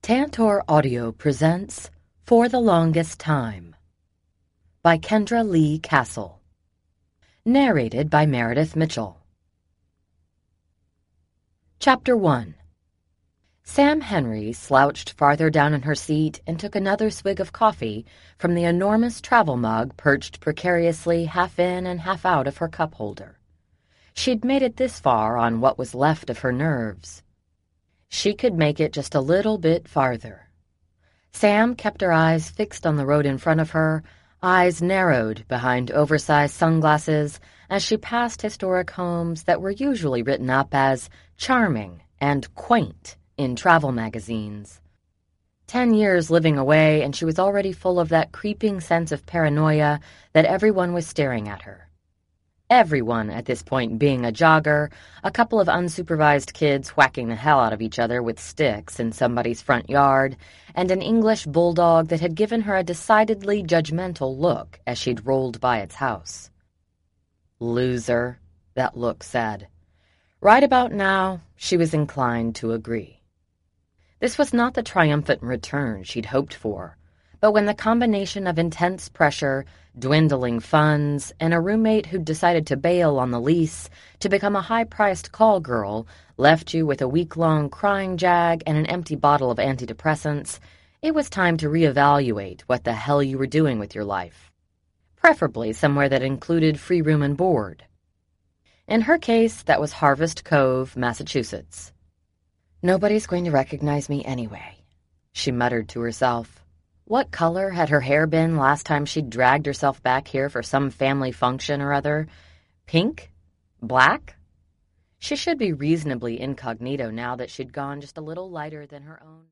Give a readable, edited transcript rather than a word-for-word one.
Tantor Audio presents For the Longest Time by Kendra Lee Castle. Narrated by Meredith Mitchell. Chapter 1. Sam Henry slouched farther down in her seat and took another swig of coffee from the enormous travel mug perched precariously half in and half out of her cup holder. She'd made it this far on what was left of her nerves. She could make it just a little bit farther. Sam kept her eyes fixed on the road in front of her, eyes narrowed behind oversized sunglasses as she passed historic homes that were usually written up as charming and quaint in travel magazines. 10 years living away, and she was already full of that creeping sense of paranoia that everyone was staring at her. Everyone at this point being a jogger, a couple of unsupervised kids whacking the hell out of each other with sticks in somebody's front yard, and an English bulldog that had given her a decidedly judgmental look as she'd rolled by its house. Loser, that look said. Right about now, she was inclined to agree. This was not the triumphant return she'd hoped for, but when the combination of intense pressure, dwindling funds, and a roommate who'd decided to bail on the lease to become a high-priced call girl left you with a week-long crying jag and an empty bottle of antidepressants, it was time to reevaluate what the hell you were doing with your life. Preferably somewhere that included free room and board. In her case, that was Harvest Cove, Massachusetts. Nobody's going to recognize me anyway, she muttered to herself. What color had her hair been last time she'd dragged herself back here for some family function or other? Pink? Black? She should be reasonably incognito now that she'd gone just a little lighter than her own.